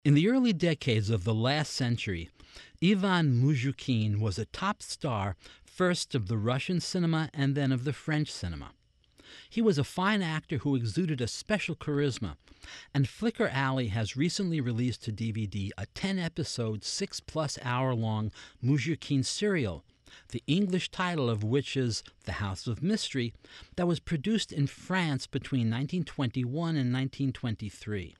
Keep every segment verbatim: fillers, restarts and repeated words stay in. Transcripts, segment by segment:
In the early decades of the last century, Ivan Muzhukin was a top star, first of the Russian cinema and then of the French cinema. He was a fine actor who exuded a special charisma, and Flicker Alley has recently released to D V D a ten-episode, six-plus-hour-long Muzhukin serial, the English title of which is The House of Mystery, that was produced in France between nineteen twenty-one and nineteen twenty-three.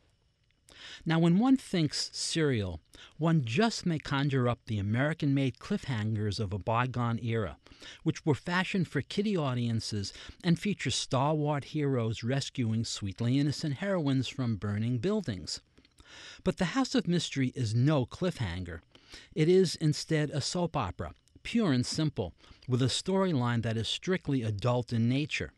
Now, when one thinks serial, one just may conjure up the American-made cliffhangers of a bygone era, which were fashioned for kiddie audiences and feature stalwart heroes rescuing sweetly innocent heroines from burning buildings. But The House of Mystery is no cliffhanger. It is instead a soap opera, pure and simple, with a storyline that is strictly adult in nature.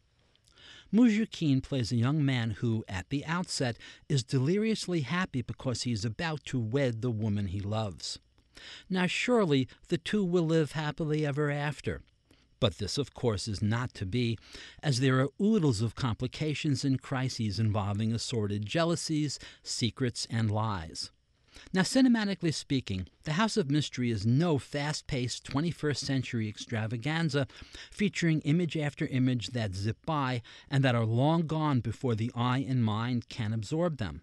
Muzhukin plays a young man who, at the outset, is deliriously happy because he is about to wed the woman he loves. Now surely the two will live happily ever after. But this, of course, is not to be, as there are oodles of complications and crises involving assorted jealousies, secrets, and lies. Now, cinematically speaking, The House of Mystery is no fast-paced twenty-first century extravaganza featuring image after image that zip by and that are long gone before the eye and mind can absorb them.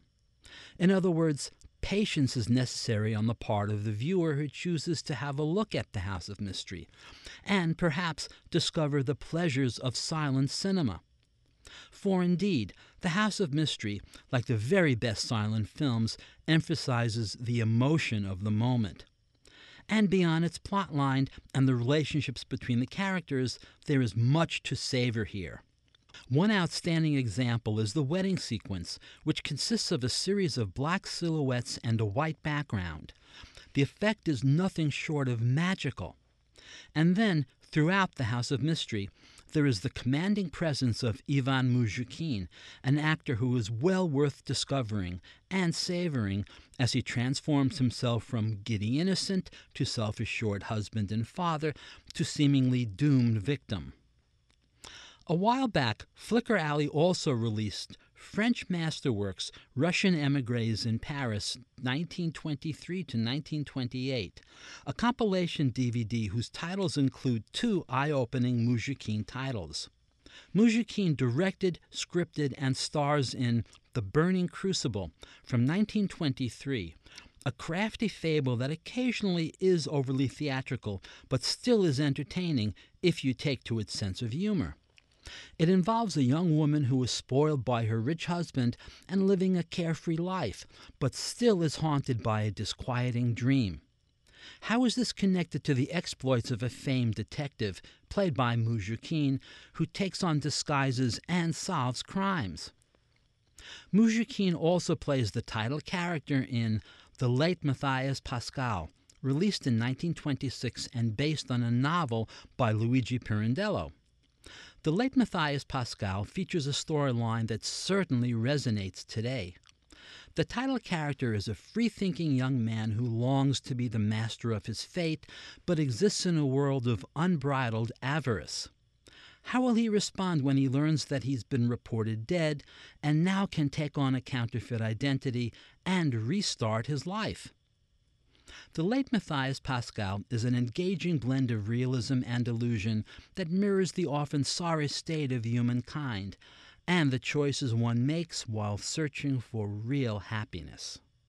In other words, patience is necessary on the part of the viewer who chooses to have a look at The House of Mystery, and perhaps discover the pleasures of silent cinema. For indeed, The House of Mystery, like the very best silent films, emphasizes the emotion of the moment. And beyond its plotline and the relationships between the characters, there is much to savor here. One outstanding example is the wedding sequence, which consists of a series of black silhouettes and a white background. The effect is nothing short of magical. And then, throughout The House of Mystery, there is the commanding presence of Ivan Muzhukin, an actor who is well worth discovering and savoring as he transforms himself from giddy innocent to self-assured husband and father to seemingly doomed victim. A while back, Flicker Alley also released French Masterworks, Russian Emigres in Paris, nineteen twenty-three to nineteen twenty-eight, a compilation D V D whose titles include two eye-opening Muzhukin titles. Muzhukin directed, scripted, and stars in The Burning Crucible from nineteen twenty-three, a crafty fable that occasionally is overly theatrical, but still is entertaining if you take to its sense of humor. It involves a young woman who is spoiled by her rich husband and living a carefree life, but still is haunted by a disquieting dream. How is this connected to the exploits of a famed detective, played by Muzhukin, who takes on disguises and solves crimes? Muzhukin also plays the title character in The Late Matthias Pascal, released in nineteen twenty-six and based on a novel by Luigi Pirandello. The Late Matthias Pascal features a storyline that certainly resonates today. The title character is a free-thinking young man who longs to be the master of his fate, but exists in a world of unbridled avarice. How will he respond when he learns that he's been reported dead and now can take on a counterfeit identity and restart his life? The Late Matthias Pascal is an engaging blend of realism and illusion that mirrors the often sorry state of humankind and the choices one makes while searching for real happiness.